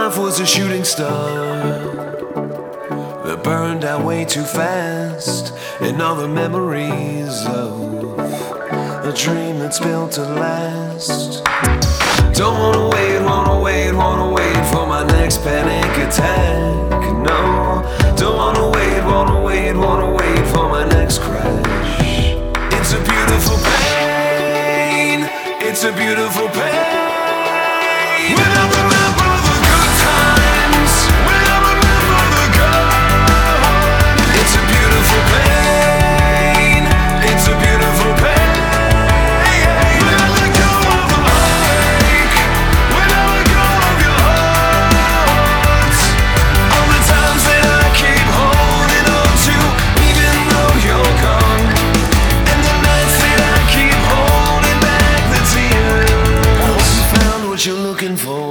life was a shooting star that burned out way too fast, and all the memories of a dream that's built to last. Don't wanna wait, wanna wait, wanna wait for my next panic attack. No, don't wanna wait, wanna wait, wanna wait for my next crash. It's a beautiful pain, it's a beautiful pain. When I remember the good times, when I remember the good, it's a beautiful pain, it's a beautiful pain. When I let go of the ache, when I let go of your heart, all the times that I keep holding on to, even though you're gone, and the nights that I keep holding back the tears. I hope you found what you're looking for.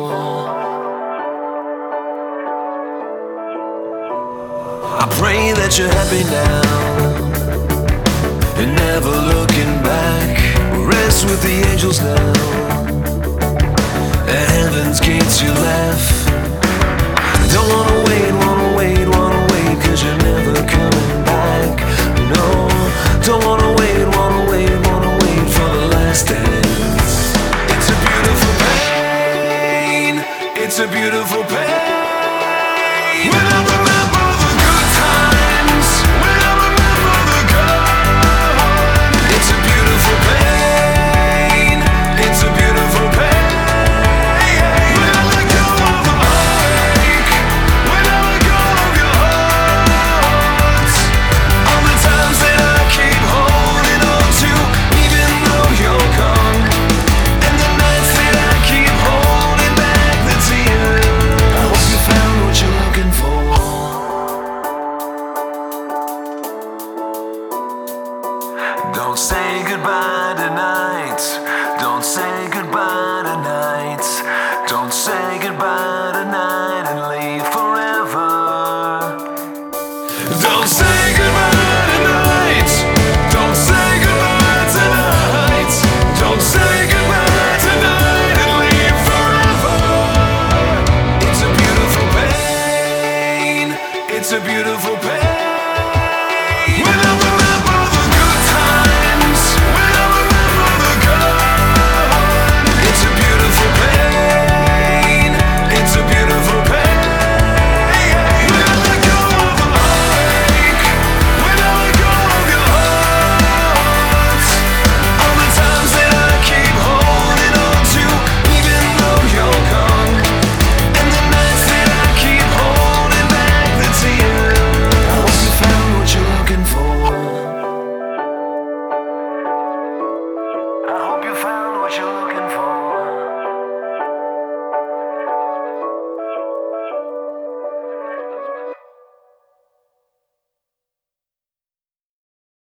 I pray that you're happy now and never looking back. Rest with the angels now. At heaven's gates you laugh. Don't wanna wait, wanna wait, wanna wait, 'cause you're never coming back. No, don't wanna wait, wanna wait, wanna wait for the last dance. It's a beautiful pain, it's a beautiful pain. When I remember the good times, when I remember the good, it's a beautiful pain, it's a beautiful pain. When I let go of the ache, when I let go of your heart, all the times that I keep holding on to, even though you're gone, and the nights that I keep holding back the tears. I hope you found what you're looking for. Don't say goodbye tonight. Don't say goodbye tonight. Don't say goodbye tonight and leave forever. Don't say